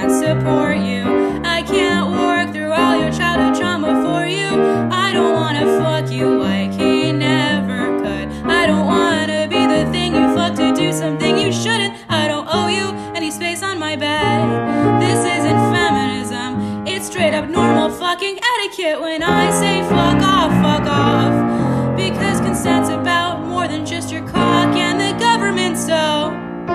can't support you. I can't work through all your childhood trauma for you. I don't wanna fuck you like he never could. I don't wanna be the thing you fuck to do something you shouldn't. I don't owe you any space on my bed. This isn't feminism, it's straight up normal fucking etiquette when I say fuck off, fuck off. Because consent's about more than just your cock and the government, so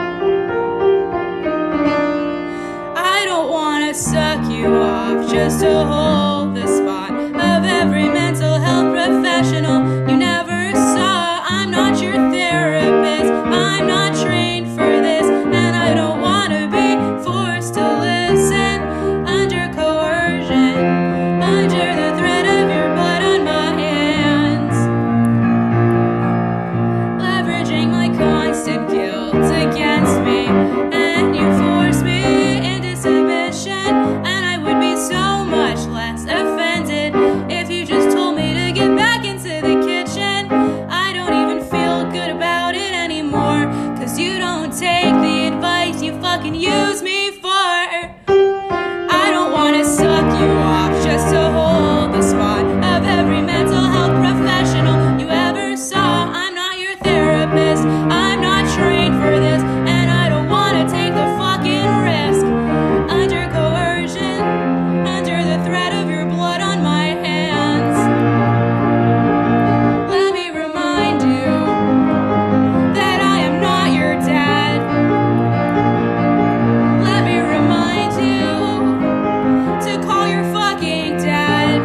I don't wanna suck you off just to hold the spot of every mental health professional you never saw. I'm not your therapist, I'm not trained for this, and I don't wanna be forced to listen under coercion, under the threat of your blood on my hands, leveraging my constant guilt against me, and you force me into submission. And I would be so much less offended if you just told me to get back into the kitchen. I don't even feel good about it anymore, 'cause you don't take the advice you fucking use me for. I don't wanna suck you off just to hold the spot of every mental health professional you ever saw. I'm not your therapist, I'm not trained for this, and I don't wanna take the fucking risk under coercion, under the threat of your blood on my hands. Let me remind you that I am not your dad. Let me remind you to call your fucking dad.